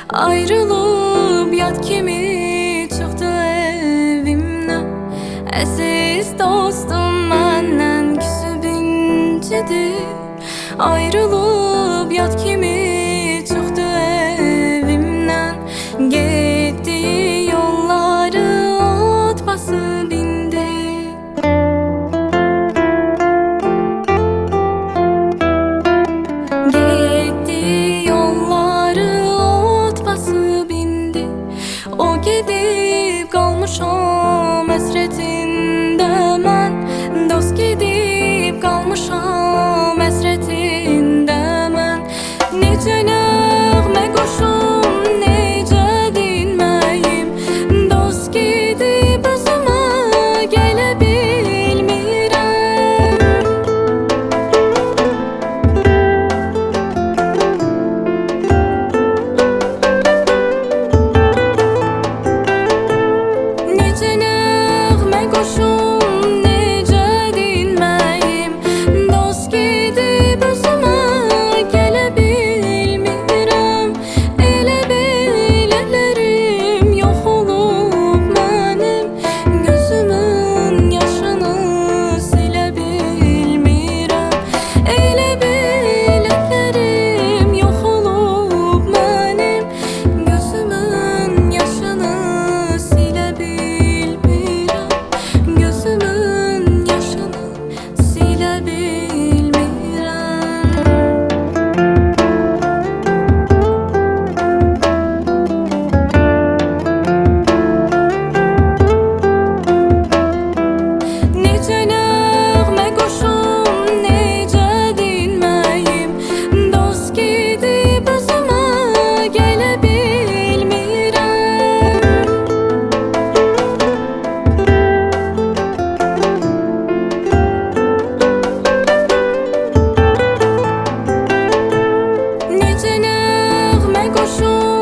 Ayrılıb yad kimi çıxdı evimdən. Əziz dostum məndən küsüb incidir. Ayrılıb yad kimi çıxdı evimdən. Getdiyi yolları ot basıb indi. Getdiyi yolları ot basıb indi. O gedib qalmışam həsrətində mən. Dost gedib qalmışam həsrətində mən. Necə nəğmə qoşum, necə dinməyim. Dost gedib özümə gələ bilmirəm. Necə nəğmə qoşum, necə dinməyim. Dost gedib özümə gələ bilmirəm. Elə belələrim yox olub mənim. Gözümün yaşını silə bilmirəm. Elə belələrim yox olub mənim. Gözümün yaşını silə bilmirəm. Gözümün yaşını silə bilmirəm. Necə nəğmə qoşum, necə dinməyim. Dost gedib özümə gələ bilmirəm. Necə nəğmə qoşum,